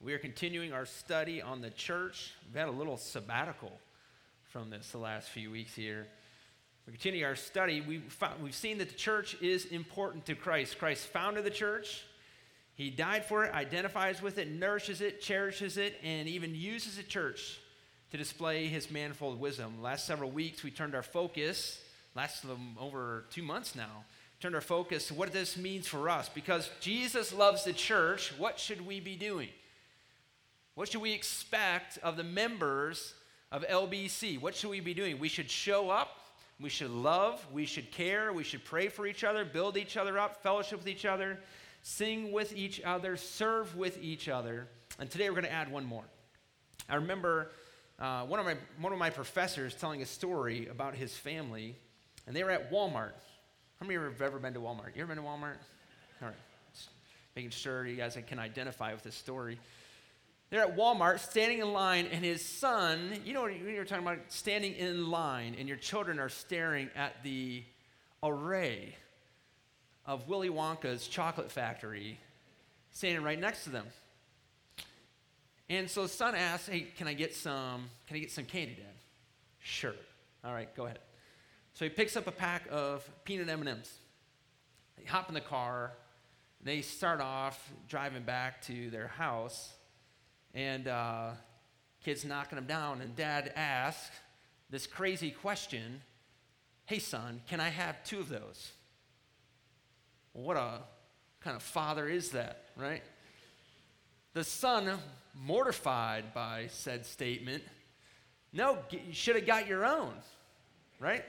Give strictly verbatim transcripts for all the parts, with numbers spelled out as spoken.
We are continuing our study on the church. We've had a little sabbatical from this the last few weeks here. We continue our study. We've, found, we've seen that the church is important to Christ. Christ founded the church. He died for it, identifies with it, nourishes it, cherishes it, and even uses the church to display his manifold wisdom. Last several weeks, we turned our focus, last um, over two months now, turned our focus to what this means for us. Because Jesus loves the church, what should we be doing? What should we expect of the members of L B C? What should we be doing? We should show up. We should love. We should care. We should pray for each other, build each other up, fellowship with each other, sing with each other, serve with each other. And today we're going to add one more. I remember uh, one of my one of my professors telling a story about his family, and they were at Walmart. How many of you have ever been to Walmart? You ever been to Walmart? All right. Just making sure you guys can identify with this story. They're at Walmart, standing in line, and his son, you know what you're talking about, standing in line, and your children are staring at the array of Willy Wonka's chocolate factory standing right next to them. And so the son asks, hey, can I get some, can I get some candy, Dad? Sure. All right, go ahead. So he picks up a pack of peanut M and M's. They hop in the car. They start off driving back to their house. And uh, kid's knocking them down, and Dad asks this crazy question, hey, son, can I have two of those? Well, what a kind of father is that, right? The son, mortified by said statement, no, you should have got your own, right?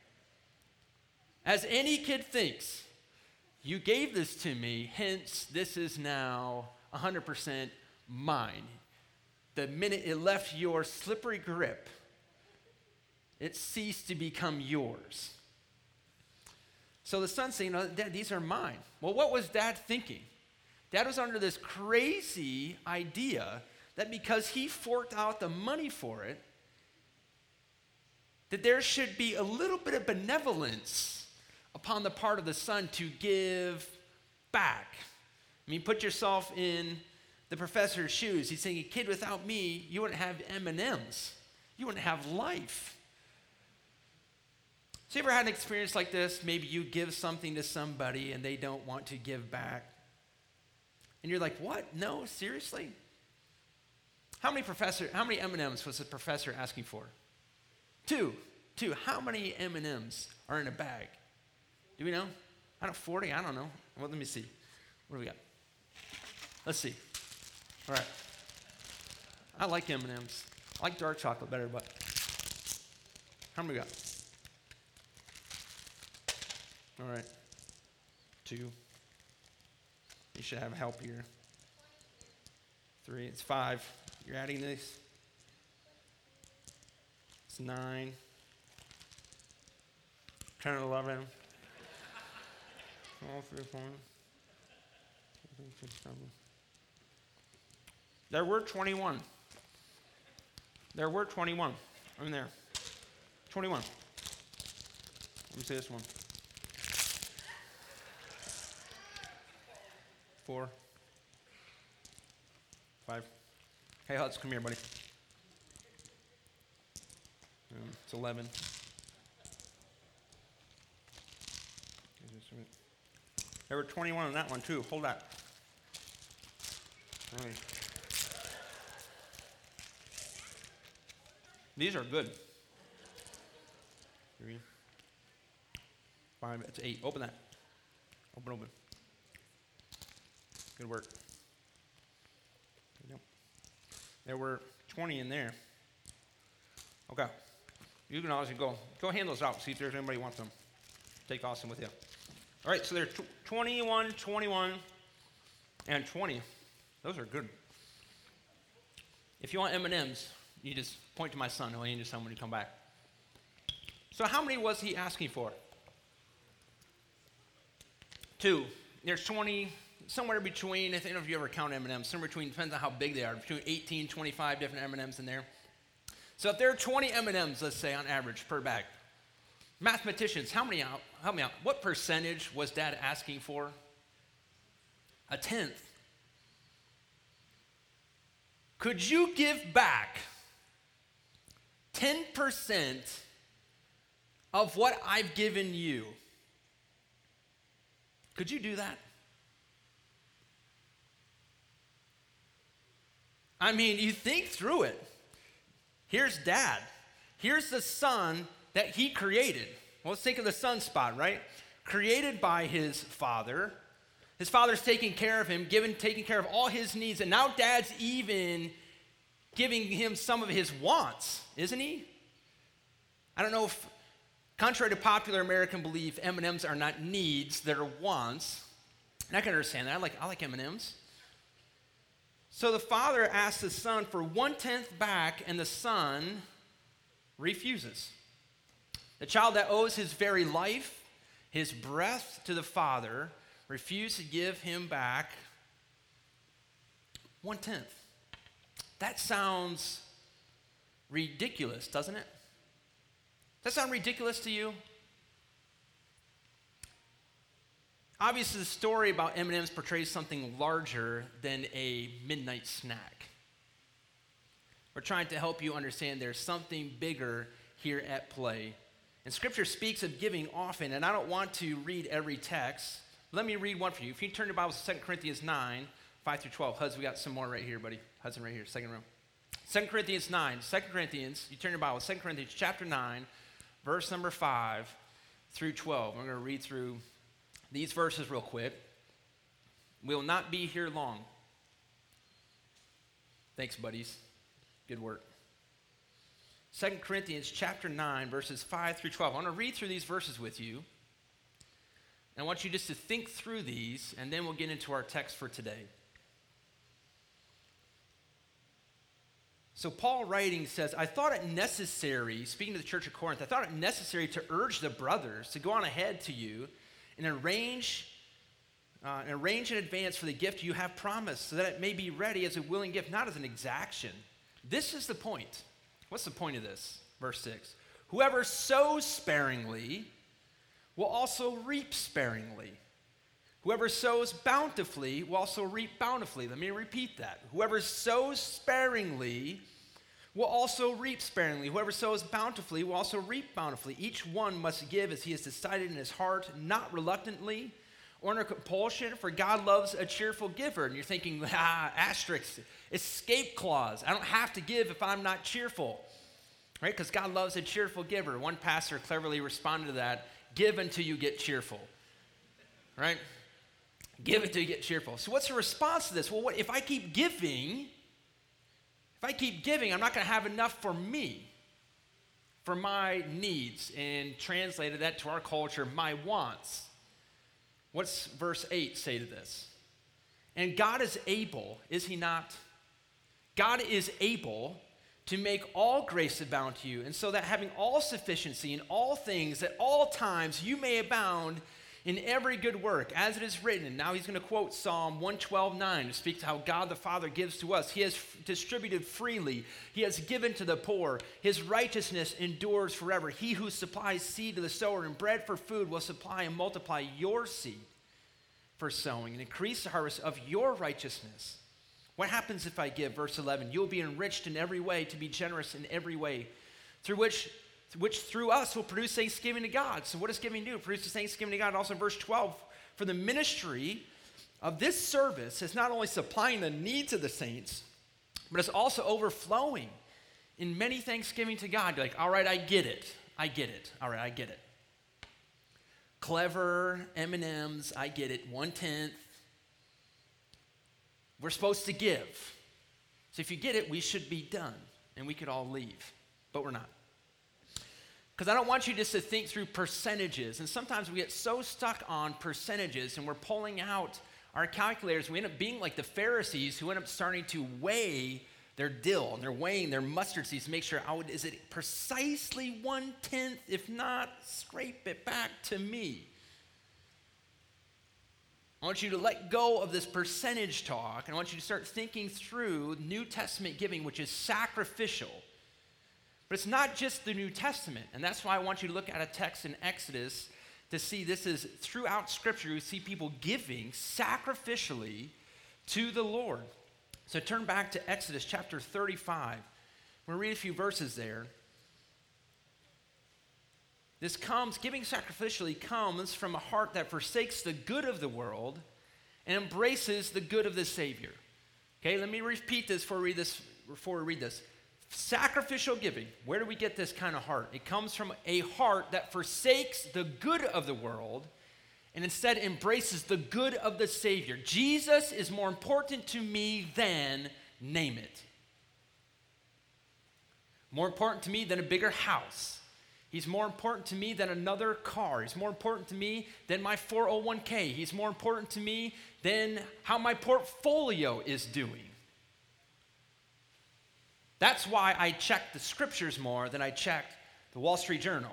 As any kid thinks, you gave this to me, hence this is now one hundred percent mine. The minute it left your slippery grip, it ceased to become yours. So the son's saying, no, Dad, these are mine. Well, what was Dad thinking? Dad was under this crazy idea that because he forked out the money for it, that there should be a little bit of benevolence upon the part of the son to give back. I mean, put yourself in the professor's shoes. He's saying, a kid, without me, you wouldn't have M and M's. You wouldn't have life. So you ever had an experience like this? Maybe you give something to somebody and they don't want to give back. And you're like, what? No, seriously? How many professor, how many M and M's was the professor asking for? Two. Two. How many M and M's are in a bag? Do we know? I don't know, forty? I don't know. Well, let me see. What do we got? Let's see. All right. I like M and M's. I like dark chocolate better, but how many we got? All right. Two. You should have help here. Three. It's five. You're adding this. It's nine. ten, eleven. twelve, three, four. Six, seven. There were twenty-one. There were twenty-one in there. twenty-one. Let me see this one. Four. Five. Hey, Hutz, come here, buddy. Um, it's eleven. There were twenty-one on that one, too. Hold that. All right. These are good. Three, five, it's eight. Open that. Open, open. Good work. Yep. There were twenty in there. Okay. You can always go. Go hand those out. See if there's anybody who wants them. Take Austin with you. All right, so there are twenty-one, twenty-one, and twenty. Those are good. If you want M and M's, you just point to my son. He'll hand you some when you come back. So how many was he asking for? Two. There's twenty, somewhere between, I don't know if you ever count M and M's, somewhere between, depends on how big they are, between eighteen, twenty-five different M and M's in there. So if there are twenty M and M's, let's say, on average per bag, mathematicians, how many out? Help me out. What percentage was Dad asking for? A tenth. Could you give back ten percent of what I've given you? Could you do that? I mean, you think through it. Here's dad. Here's the son that he created. Well, let's think of the son spot, right? Created by his father. His father's taking care of him, giving, taking care of all his needs, and now dad's even giving him some of his wants, isn't he? I don't know if, contrary to popular American belief, M and M's are not needs, they're wants. And I can understand that. I like, I like M and M's. So the father asks the son for one-tenth back, and the son refuses. The child that owes his very life, his breath to the father, refused to give him back one-tenth. That sounds ridiculous, doesn't it? Does that sound ridiculous to you? Obviously, the story about M and M's portrays something larger than a midnight snack. We're trying to help you understand there's something bigger here at play. And Scripture speaks of giving often, and I don't want to read every text. Let me read one for you. If you turn your Bibles to Second Corinthians nine, five through twelve. Hudson, we got some more right here, buddy. Hudson right here, second row. Second Corinthians nine. Second Corinthians, you turn your Bible, Second Corinthians chapter nine, verse number five through twelve. I'm going to read through these verses real quick. We will not be here long. Thanks, buddies. Good work. Second Corinthians chapter nine, verses five through twelve. I want to read through these verses with you. And I want you just to think through these, and then we'll get into our text for today. So Paul writing says, I thought it necessary, speaking to the church of Corinth, I thought it necessary to urge the brothers to go on ahead to you and arrange, uh, and arrange in advance for the gift you have promised, so that it may be ready as a willing gift, not as an exaction. This is the point. What's the point of this? Verse six. Whoever sows sparingly will also reap sparingly. Whoever sows bountifully will also reap bountifully. Let me repeat that. Whoever sows sparingly will also reap sparingly. Whoever sows bountifully will also reap bountifully. Each one must give as he has decided in his heart, not reluctantly or under compulsion, for God loves a cheerful giver. And you're thinking, ah, asterisk, escape clause. I don't have to give if I'm not cheerful, right? Because God loves a cheerful giver. One pastor cleverly responded to that, give until you get cheerful, right? Give until you get cheerful. So what's the response to this? Well, what, if I keep giving, if I keep giving, I'm not going to have enough for me, for my needs. And translated that to our culture, my wants. What's verse eight say to this? And God is able, is he not? God is able to make all grace abound to you, and so that having all sufficiency in all things at all times you may abound in every good work, as it is written. And now he's going to quote Psalm one twelve nine to speak to how God the Father gives to us. He has f- distributed freely. He has given to the poor. His righteousness endures forever. He who supplies seed to the sower and bread for food will supply and multiply your seed for sowing and increase the harvest of your righteousness. What happens if I give? Verse eleven, you'll be enriched in every way to be generous in every way, through which which through us will produce thanksgiving to God. So what does giving do? It produces thanksgiving to God. Also in verse twelve, for the ministry of this service is not only supplying the needs of the saints, but it's also overflowing in many thanksgiving to God. You're like, all right, I get it. I get it. All right, I get it. Clever M and M's, I get it. One-tenth. We're supposed to give. So if you get it, we should be done, and we could all leave. But we're not. Because I don't want you just to think through percentages. And sometimes we get so stuck on percentages, and we're pulling out our calculators. We end up being like the Pharisees who end up starting to weigh their dill, and they're weighing their mustard seeds to make sure, oh, is it precisely one-tenth? If not, scrape it back to me. I want you to let go of this percentage talk, and I want you to start thinking through New Testament giving, which is sacrificial. But it's not just the New Testament, and that's why I want you to look at a text in Exodus to see this is throughout Scripture, you see people giving sacrificially to the Lord. So turn back to Exodus chapter thirty-five. I'm going to read a few verses there. This comes, giving sacrificially comes from a heart that forsakes the good of the world and embraces the good of the Savior. Okay, let me repeat this before we read this. Before we read this. Sacrificial giving, where do we get this kind of heart? It comes from a heart that forsakes the good of the world and instead embraces the good of the Savior. Jesus is more important to me than name it. More important to me than a bigger house. He's more important to me than another car. He's more important to me than my four oh one k. He's more important to me than how my portfolio is doing. That's why I check the scriptures more than I check the Wall Street Journal.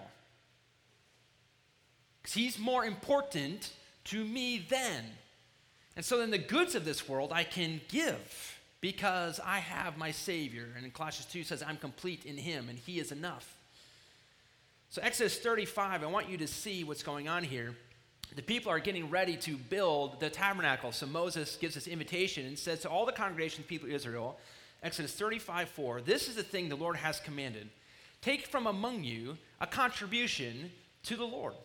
Because he's more important to me then. And so then the goods of this world I can give because I have my Savior. And in Colossians two says, I'm complete in him and he is enough. So Exodus thirty-five, I want you to see what's going on here. The people are getting ready to build the tabernacle. So Moses gives this invitation and says to all the congregation of the people of Israel, Exodus thirty-five four, this is the thing the Lord has commanded. Take from among you a contribution to the Lord.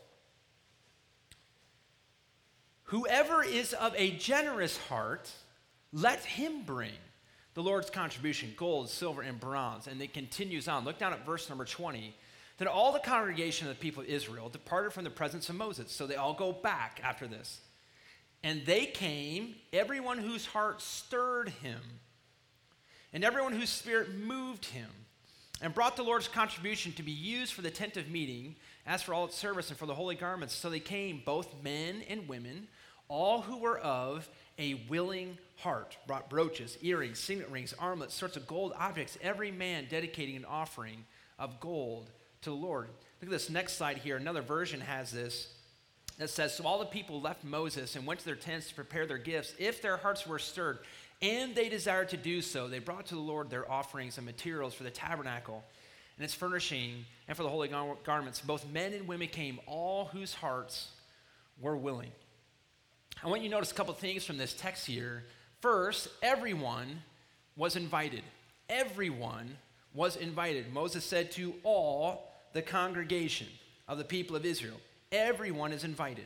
Whoever is of a generous heart, let him bring the Lord's contribution, gold, silver, and bronze. And it continues on. Look down at verse number twenty. Then all the congregation of the people of Israel departed from the presence of Moses. So they all go back after this. And they came, everyone whose heart stirred him, and everyone whose spirit moved him, and brought the Lord's contribution to be used for the tent of meeting, as for all its service and for the holy garments. So they came, both men and women, all who were of a willing heart, brought brooches, earrings, signet rings, armlets, sorts of gold objects, every man dedicating an offering of gold to the Lord. Look at this next slide here. Another version has this that says, so all the people left Moses and went to their tents to prepare their gifts, if their hearts were stirred, and they desired to do so. They brought to the Lord their offerings and materials for the tabernacle and its furnishing and for the holy gar- garments. Both men and women came, all whose hearts were willing. I want you to notice a couple things from this text here. First, everyone was invited. Everyone was invited. Moses said to all the congregation of the people of Israel, everyone is invited.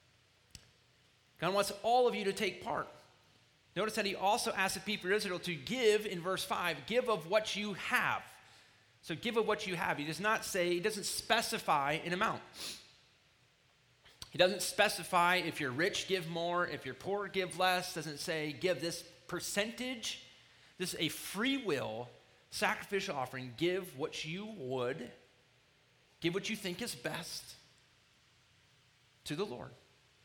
God wants all of you to take part. Notice that he also asked the people of Israel to give in verse five, give of what you have. So give of what you have. He does not say, he doesn't specify an amount. He doesn't specify if you're rich, give more. If you're poor, give less. Doesn't say give this percentage. This is a free will sacrificial offering. Give what you would. Give what you think is best to the Lord.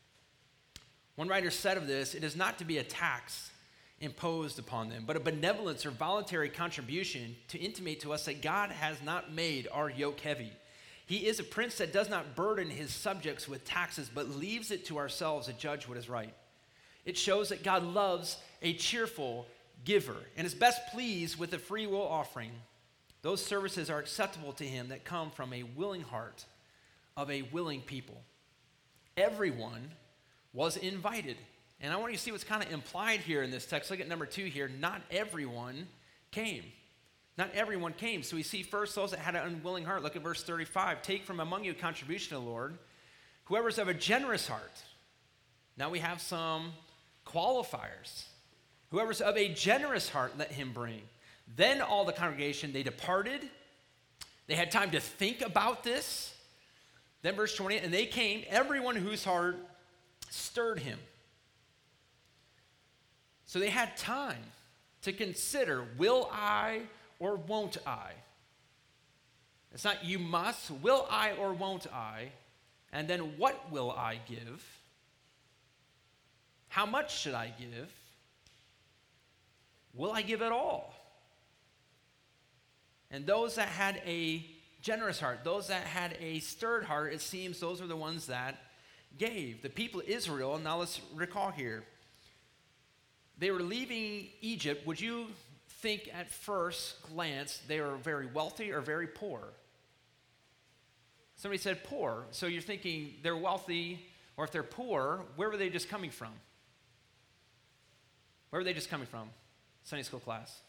One writer said of this, it is not to be a tax imposed upon them, but a benevolence or voluntary contribution to intimate to us that God has not made our yoke heavy. He is a prince that does not burden his subjects with taxes, but leaves it to ourselves to judge what is right. It shows that God loves a cheerful giver and is best pleased with a free will offering. Those services are acceptable to him that come from a willing heart of a willing people. Everyone was invited. And I want you to see what's kind of implied here in this text. Look at number two here. Not everyone came. Not everyone came. So we see first those that had an unwilling heart. Look at verse thirty-five. Take from among you a contribution to the Lord. Whoever's of a generous heart. Now we have some qualifiers. Whoever's of a generous heart, let him bring. Then all the congregation, they departed. They had time to think about this. Then verse twenty, and they came, everyone whose heart stirred him. So they had time to consider, will I or won't I? It's not you must, will I or won't I? And then what will I give? How much should I give? Will I give at all? And those that had a generous heart, those that had a stirred heart, it seems those are the ones that gave. The people of Israel, now let's recall here, they were leaving Egypt. Would you think at first glance they were very wealthy or very poor? Somebody said poor. So you're thinking they're wealthy, or if they're poor, where were they just coming from? Where were they just coming from? Sunday school class.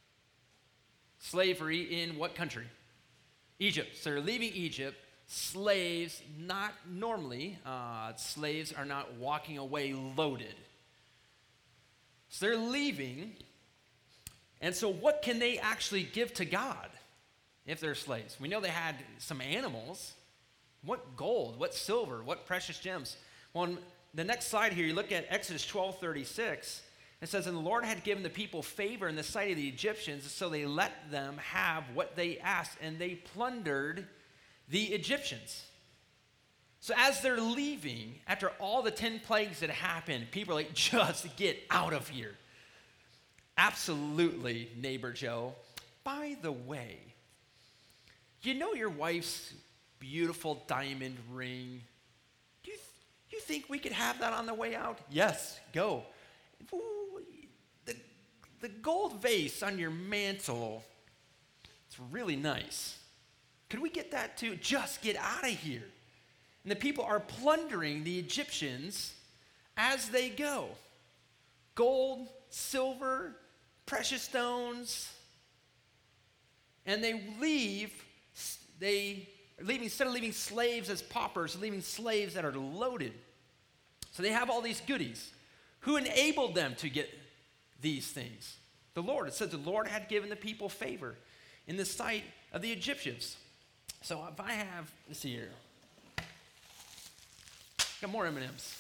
Slavery in what country? Egypt. So they're leaving Egypt. Slaves, not normally, uh, slaves are not walking away loaded. So they're leaving. And so what can they actually give to God if they're slaves? We know they had some animals. What gold, what silver, what precious gems? Well, on the next slide here, you look at Exodus twelve thirty-six. It says, and the Lord had given the people favor in the sight of the Egyptians, so they let them have what they asked, and they plundered the Egyptians. So as they're leaving, after all the ten plagues that happened, people are like, just get out of here. Absolutely, neighbor Joe. By the way, you know your wife's beautiful diamond ring? Do you, th- you think we could have that on the way out? Yes, go. Ooh, the, the gold vase on your mantle, it's really nice. Could we get that too? Just get out of here. And the people are plundering the Egyptians as they go. Gold, silver, precious stones. And they leave, they are leaving, instead of leaving slaves as paupers, they're leaving slaves that are loaded. So they have all these goodies. Who enabled them to get these things? The Lord. It says the Lord had given the people favor in the sight of the Egyptians. So if I have, let's see here. Got more M and M's.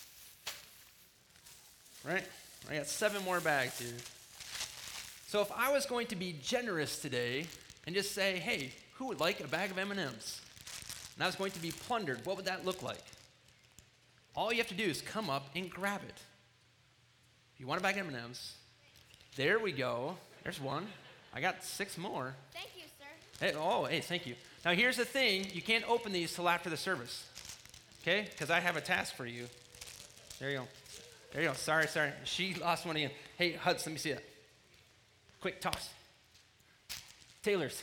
Right? I got seven more bags here. So if I was going to be generous today and just say, hey, who would like a bag of M and M's? And I was going to be plundered, what would that look like? All you have to do is come up and grab it. If you want a bag of M and M's, there we go. There's one. I got six more. Thank you, sir. Hey, oh, hey, thank you. Now here's the thing. You can't open these till after the service. Okay? Because I have a task for you. There you go. There you go. Sorry, sorry. She lost one again. Hey, Huds, let me see that. Quick toss. Taylor's.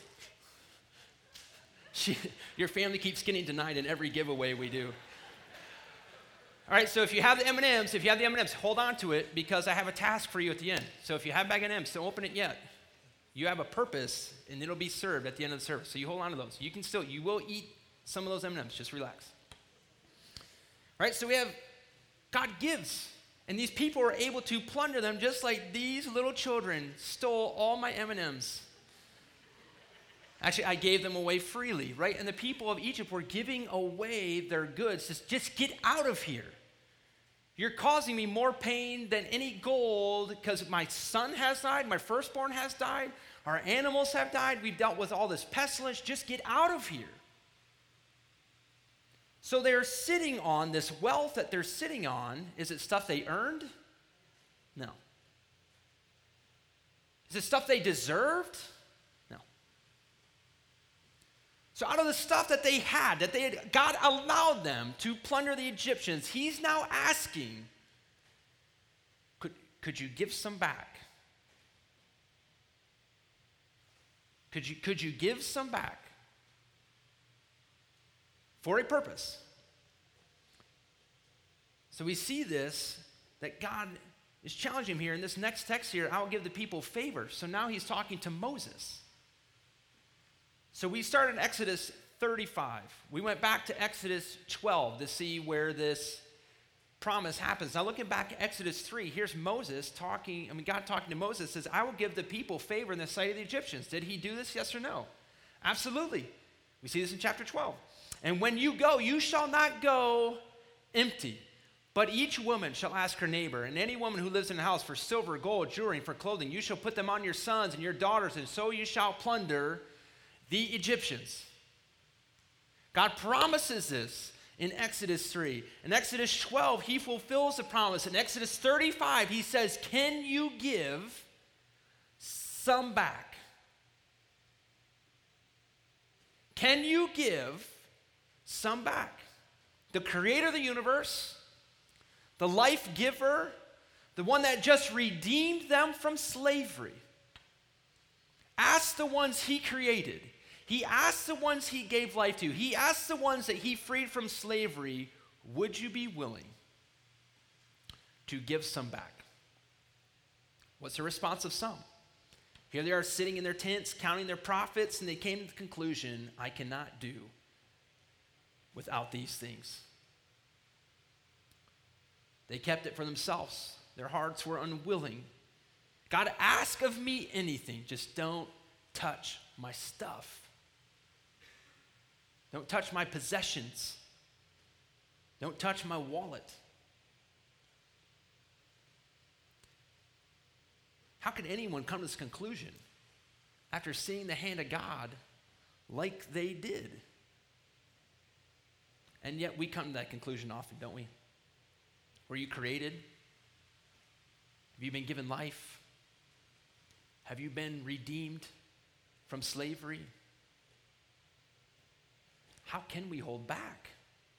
She, your family keeps getting denied in every giveaway we do. All right, so if you have the M and M's, if you have the M and M's, hold on to it because I have a task for you at the end. So if you have bag of M and M's, don't open it yet. You have a purpose, and it'll be served at the end of the service. So you hold on to those. You can still, you will eat some of those M and M's. Just relax. All right, so we have, God gives. And these people were able to plunder them just like these little children stole all my M and M's. Actually, I gave them away freely, right? And the people of Egypt were giving away their goods. Just, just get out of here. You're causing me more pain than any gold because my son has died, my firstborn has died, our animals have died, we've dealt with all this pestilence. Just get out of here. So they're sitting on this wealth that they're sitting on. Is it stuff they earned? No. Is it stuff they deserved? No. So out of the stuff that they had, that they had, God allowed them to plunder the Egyptians, he's now asking, could, could you give some back? Could you, could you give some back? For a purpose. So we see this, that God is challenging him here. In this next text here, I will give the people favor. So now he's talking to Moses. So we started in Exodus thirty-five. We went back to Exodus twelve to see where this promise happens. Now looking back at Exodus three, here's Moses talking, I mean God talking to Moses says, I will give the people favor in the sight of the Egyptians. Did he do this, yes or no? Absolutely. We see this in chapter twelve. And when you go, you shall not go empty, but each woman shall ask her neighbor, and any woman who lives in a house for silver, gold, jewelry, and for clothing, you shall put them on your sons and your daughters, and so you shall plunder the Egyptians. God promises this in Exodus three. In Exodus twelve, he fulfills the promise. In Exodus thirty-five, he says, can you give some back? Can you give some back? The creator of the universe, the life giver, the one that just redeemed them from slavery, asked the ones he created. He asked the ones he gave life to. He asked the ones that he freed from slavery, would you be willing to give some back? What's the response of some? Here they are sitting in their tents, counting their profits, and they came to the conclusion, I cannot do without these things. They kept it for themselves. Their hearts were unwilling. God, ask of me anything, just don't touch my stuff. Don't touch my possessions. Don't touch my wallet. How could anyone come to this conclusion after seeing the hand of God like they did? And yet we come to that conclusion often, don't we? Were you created? Have you been given life? Have you been redeemed from slavery? How can we hold back?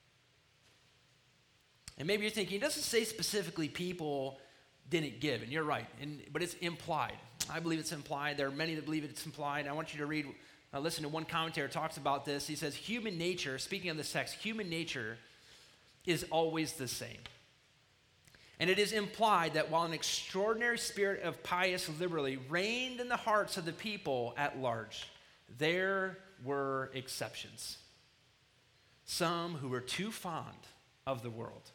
And maybe you're thinking, it doesn't say specifically people didn't give, and you're right, and, but it's implied. I believe it's implied. There are many that believe it's implied. I want you to read, uh, listen to one commentator talks about this. He says, human nature, speaking of this text, human nature is always the same. And it is implied that while an extraordinary spirit of pious liberty reigned in the hearts of the people at large, there were exceptions. Some who were too fond of the world,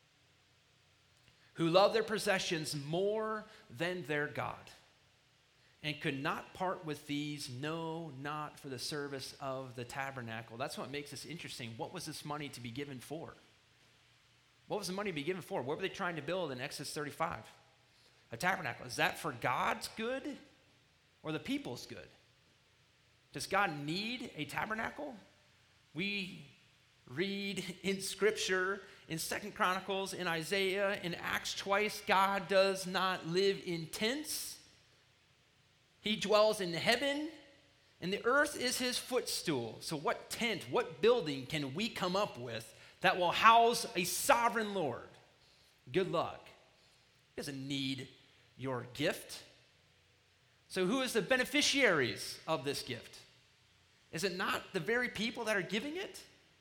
who loved their possessions more than their God, and could not part with these, no, not for the service of the tabernacle. That's what makes this interesting. What was this money to be given for? What was the money to be given for? What were they trying to build in Exodus thirty-five? A tabernacle. Is that for God's good or the people's good? Does God need a tabernacle? We read in Scripture, in Second Chronicles, in Isaiah, in Acts twice, God does not live in tents. He dwells in heaven, and the earth is his footstool. So what tent, what building can we come up with that will house a sovereign Lord? Good luck. He doesn't need your gift. So who is the beneficiaries of this gift? Is it not the very people that are giving it?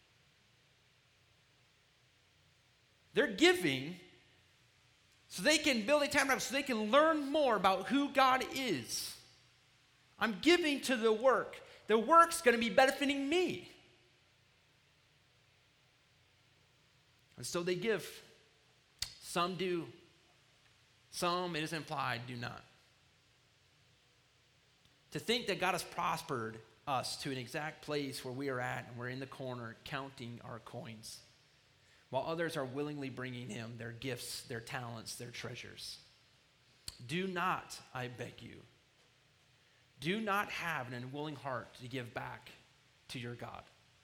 They're giving so they can build a tabernacle, so they can learn more about who God is. I'm giving to the work. The work's going to be benefiting me. And so they give. Some do. Some, it is implied, do not. To think that God has prospered us to an exact place where we are at and we're in the corner counting our coins, while others are willingly bringing him their gifts, their talents, their treasures. Do not, I beg you, do not have an unwilling heart to give back to your God.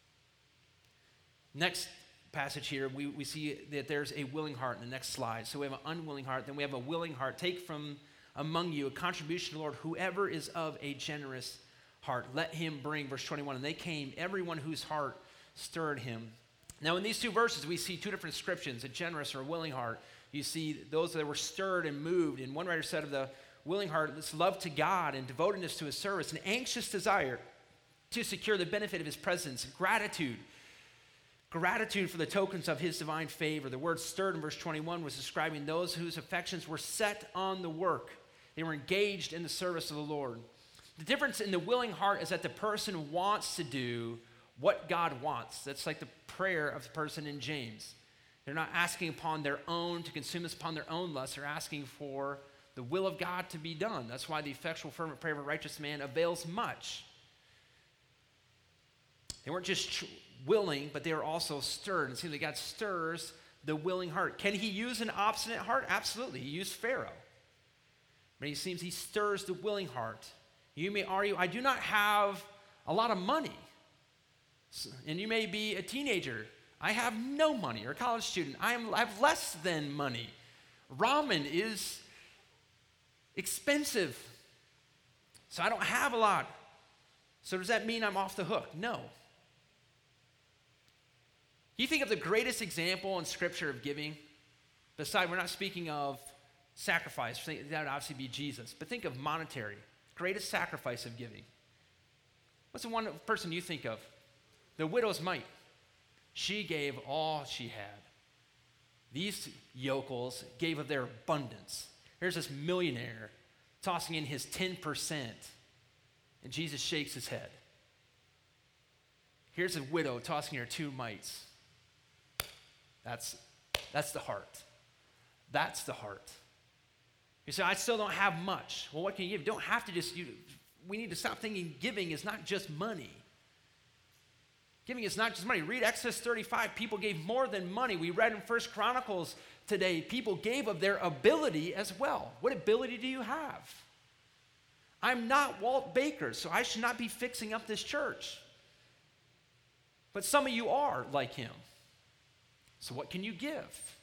Next passage here, we, we see that there's a willing heart in the next slide. So we have an unwilling heart, then we have a willing heart. Take from among you a contribution to the Lord, whoever is of a generous heart. Let him bring, verse twenty-one, and they came, everyone whose heart stirred him. Now in these two verses, we see two different descriptions, a generous or a willing heart. You see those that were stirred and moved. And one writer said of the willing heart, this love to God and devotedness to his service, an anxious desire to secure the benefit of his presence, gratitude. Gratitude for the tokens of his divine favor. The word stirred in verse twenty-one was describing those whose affections were set on the work. They were engaged in the service of the Lord. The difference in the willing heart is that the person wants to do what God wants. That's like the prayer of the person in James. They're not asking upon their own, to consume this upon their own lust. They're asking for the will of God to be done. That's why the effectual fervent prayer of a righteous man avails much. They weren't just tr- willing, but they were also stirred. And it seems like God stirs the willing heart. Can he use an obstinate heart? Absolutely. He used Pharaoh. But he seems he stirs the willing heart. You may argue, I do not have a lot of money. And you may be a teenager. I have no money. Or a college student. I, am, I have less than money. Ramen is expensive. So I don't have a lot. So does that mean I'm off the hook? No. You think of the greatest example in Scripture of giving? Besides, we're not speaking of sacrifice. That would obviously be Jesus. But think of monetary. Greatest sacrifice of giving. What's the one person you think of? The widow's mite. She gave all she had. These yokels gave of their abundance. Here's this millionaire tossing in his ten percent, and Jesus shakes his head. Here's a widow tossing her two mites. That's, that's the heart. That's the heart. You say, I still don't have much. Well, what can you give? You don't have to just, you, we need to stop thinking giving is not just money. Giving is not just money. Read Exodus thirty-five. People gave more than money. We read in First Chronicles today, people gave of their ability as well. What ability do you have? I'm not Walt Baker, so I should not be fixing up this church. But some of you are like him. So what can you give?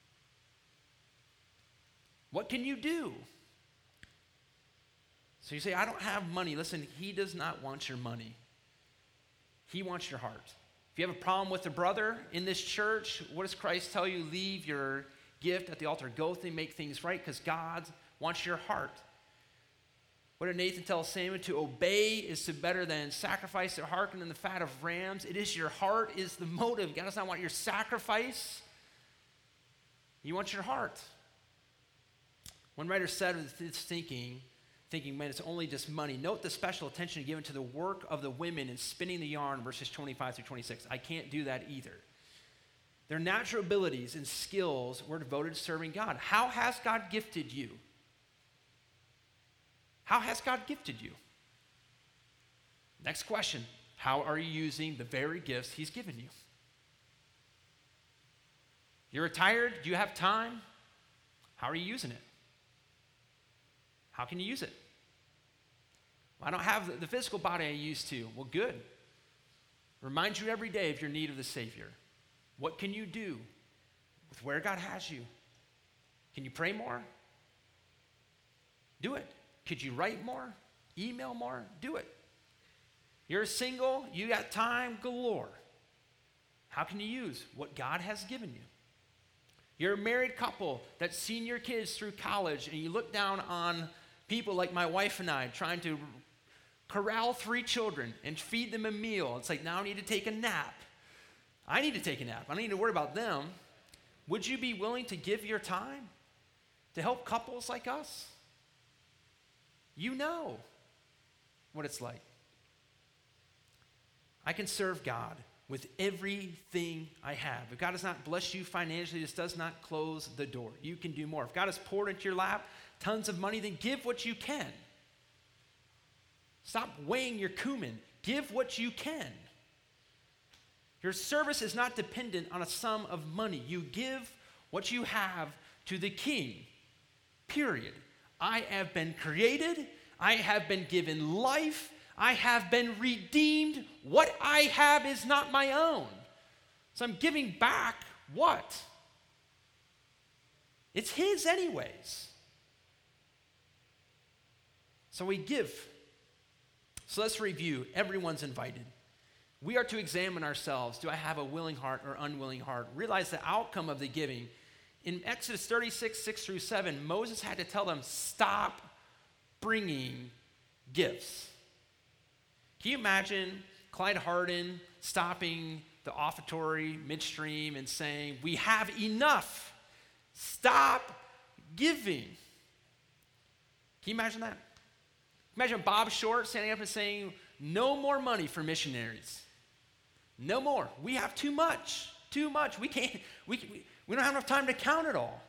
What can you do? So you say, I don't have money. Listen, he does not want your money. He wants your heart. If you have a problem with a brother in this church, what does Christ tell you? Leave your gift at the altar. Go and make things right because God wants your heart. What did Nathan tell Samuel? To obey is to better than sacrifice, to hearken in the fat of rams. It is your heart is the motive. God does not want your sacrifice. He wants your heart. One writer said with his thinking, thinking, man, it's only just money. Note the special attention given to the work of the women in spinning the yarn, verses twenty-five through twenty-six. I can't do that either. Their natural abilities and skills were devoted to serving God. How has God gifted you? How has God gifted you? Next question. How are you using the very gifts he's given you? You're retired? Do you have time? How are you using it? How can you use it? Well, I don't have the physical body I used to. Well, good. Remind you every day of your need of the Savior. What can you do with where God has you? Can you pray more? Do it. Could you write more? Email more? Do it. You're single, you got time galore. How can you use what God has given you? You're a married couple that's seen your kids through college, and you look down on people like my wife and I trying to corral three children and feed them a meal. It's like, now I need to take a nap. I need to take a nap. I don't need to worry about them. Would you be willing to give your time to help couples like us? You know what it's like. I can serve God with everything I have. If God does not bless you financially, this does not close the door. You can do more. If God has poured into your lap tons of money, then give what you can. Stop weighing your cumin. Give what you can. Your service is not dependent on a sum of money. You give what you have to the King, period. I have been created. I have been given life. I have been redeemed. What I have is not my own. So I'm giving back what? It's his anyways. So we give. So let's review. Everyone's invited. We are to examine ourselves. Do I have a willing heart or unwilling heart? Realize the outcome of the giving. In Exodus thirty-six, six through seven, Moses had to tell them, stop bringing gifts. Can you imagine Clyde Harden stopping the offertory midstream and saying, we have enough. Stop giving. Can you imagine that? Imagine Bob Short standing up and saying, no more money for missionaries. No more. We have too much. Too much. We can't, we, we, we don't have enough time to count it all.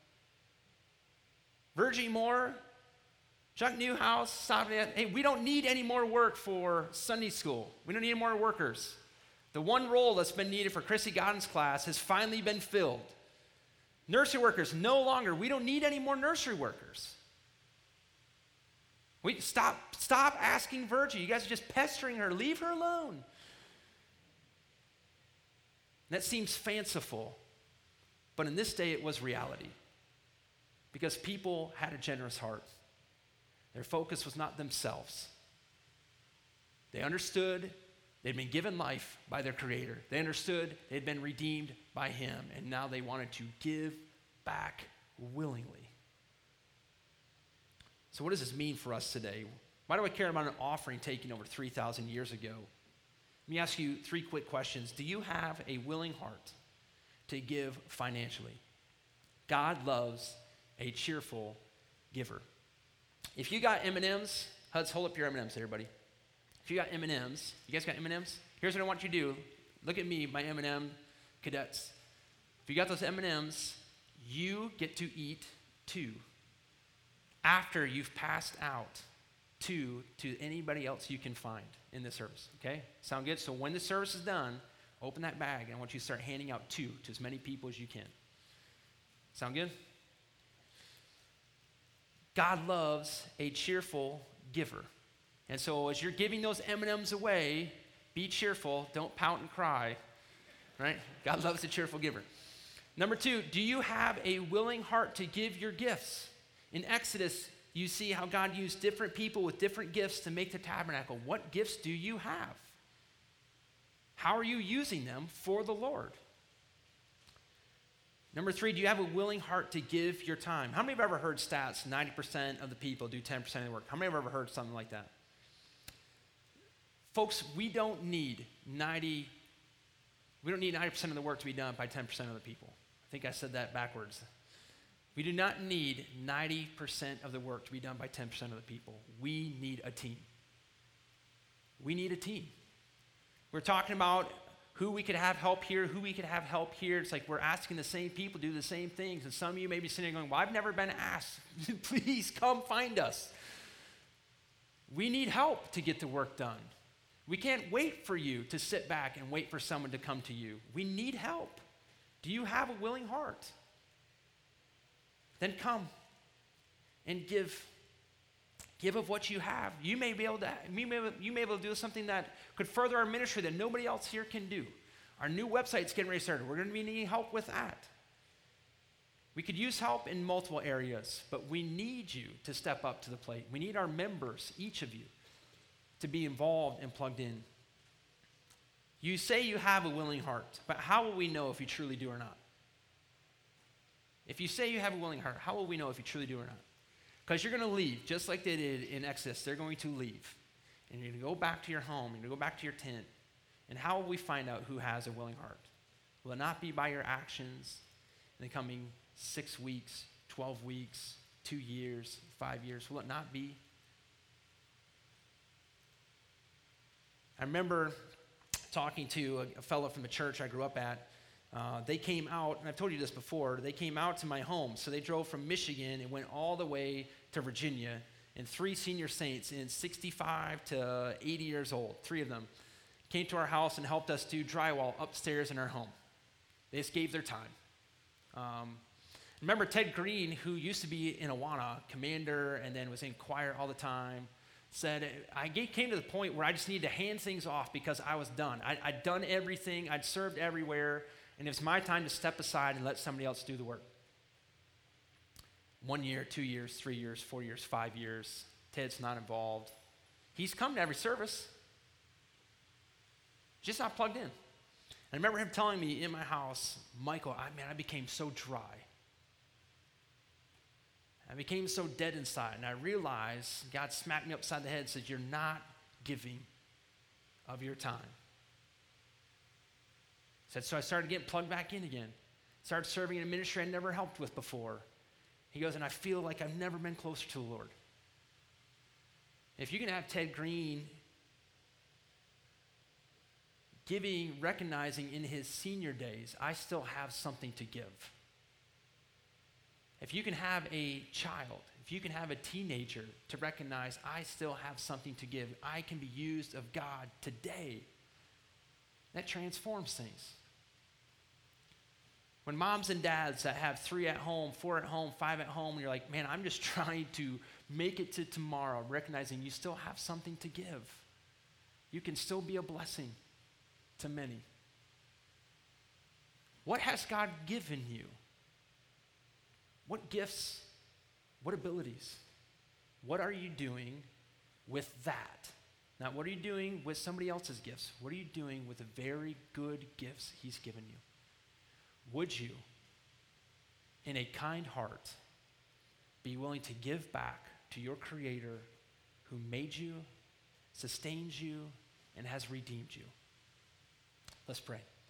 Virgie Moore, Chuck Newhouse, stopping at, hey, we don't need any more work for Sunday school. We don't need any more workers. The one role that's been needed for Chrissy Godden's class has finally been filled. Nursery workers, no longer. We don't need any more nursery workers. We stop, stop asking Virgie. You guys are just pestering her. Leave her alone. That seems fanciful, but in this day it was reality because people had a generous heart. Their focus was not themselves. They understood they'd been given life by their Creator. They understood they'd been redeemed by Him, and now they wanted to give back willingly. So what does this mean for us today? Why do I care about an offering taken over three thousand years ago? Let me ask you three quick questions. Do you have a willing heart to give financially? God loves a cheerful giver. If you got M and M's, Huds, hold up your M and M's, everybody. If you got M and M's, you guys got M and M's? Here's what I want you to do. Look at me, my M and M cadets. If you got those M and M's, you get to eat two after you've passed out two to anybody else you can find in the service, okay? Sound good? So when the service is done, open that bag, and I want you to start handing out two to as many people as you can. Sound good? God loves a cheerful giver. And so as you're giving those M and M's away, be cheerful. Don't pout and cry, right? God loves a cheerful giver. Number two, do you have a willing heart to give your gifts? In Exodus, you see how God used different people with different gifts to make the tabernacle. What gifts do you have? How are you using them for the Lord? Number three, do you have a willing heart to give your time? How many have ever heard stats, ninety percent of the people do ten percent of the work? How many have ever heard something like that? Folks, we don't need ninety, we don't need ninety percent of the work to be done by ten percent of the people. I think I said that backwards. We do not need ninety percent of the work to be done by ten percent of the people. We need a team. We need a team. We're talking about who we could have help here, who we could have help here. It's like we're asking the same people to do the same things. And some of you may be sitting there going, well, I've never been asked. Please come find us. We need help to get the work done. We can't wait for you to sit back and wait for someone to come to you. We need help. Do you have a willing heart? Then come and give. Give of what you have. You may be able to, you may, you may be able to do something that could further our ministry that nobody else here can do. Our new website's getting ready to start. We're going to be needing help with that. We could use help in multiple areas, but we need you to step up to the plate. We need our members, each of you, to be involved and plugged in. You say you have a willing heart, but how will we know if you truly do or not? If you say you have a willing heart, how will we know if you truly do or not? Because you're going to leave, just like they did in Exodus. They're going to leave. And you're going to go back to your home. You're going to go back to your tent. And how will we find out who has a willing heart? Will it not be by your actions in the coming six weeks, twelve weeks, two years, five years? Will it not be? I remember talking to a, a fellow from the church I grew up at. Uh, they came out, and I've told you this before, they came out to my home. So they drove from Michigan and went all the way to Virginia, and three senior saints in sixty-five to eighty years old, three of them, came to our house and helped us do drywall upstairs in our home. They just gave their time. Um, remember Ted Green, who used to be in Awana, commander, and then was in choir all the time, said, I came to the point where I just needed to hand things off because I was done. I, I'd done everything. I'd served everywhere. And it was my time to step aside and let somebody else do the work. One year, two years, three years, four years, five years. Ted's not involved. He's come to every service. Just not plugged in. And I remember him telling me in my house, Michael, I, man, I became so dry. I became so dead inside. And I realized God smacked me upside the head and said, you're not giving of your time. Said, so I started getting plugged back in again. Started serving in a ministry I never helped with before. He goes, and I feel like I've never been closer to the Lord. If you can have Ted Green giving, recognizing in his senior days, I still have something to give. If you can have a child, if you can have a teenager to recognize I still have something to give, I can be used of God today, that transforms things. When moms and dads that have three at home, four at home, five at home, and you're like, man, I'm just trying to make it to tomorrow, recognizing you still have something to give. You can still be a blessing to many. What has God given you? What gifts? What abilities? What are you doing with that? Now, what are you doing with somebody else's gifts? What are you doing with the very good gifts he's given you? Would you, in a kind heart, be willing to give back to your Creator who made you, sustains you, and has redeemed you? Let's pray.